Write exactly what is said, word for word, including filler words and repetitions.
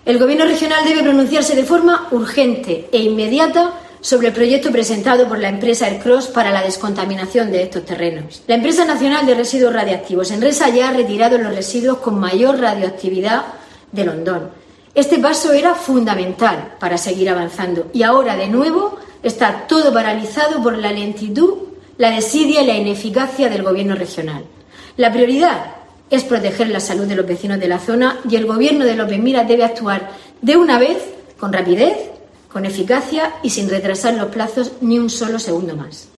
El Gobierno regional debe pronunciarse de forma urgente e inmediata sobre el proyecto presentado por la empresa Ercros para la descontaminación de estos terrenos. La empresa nacional de residuos radiactivos, Enresa, ya ha retirado los residuos con mayor radioactividad del hondón. Este paso era fundamental para seguir avanzando y ahora, de nuevo, está todo paralizado por la lentitud, la desidia y la ineficacia del Gobierno regional. La prioridad es proteger la salud de los vecinos de la zona y el Gobierno de López Miras debe actuar de una vez, con rapidez, con eficacia y sin retrasar los plazos ni un solo segundo más.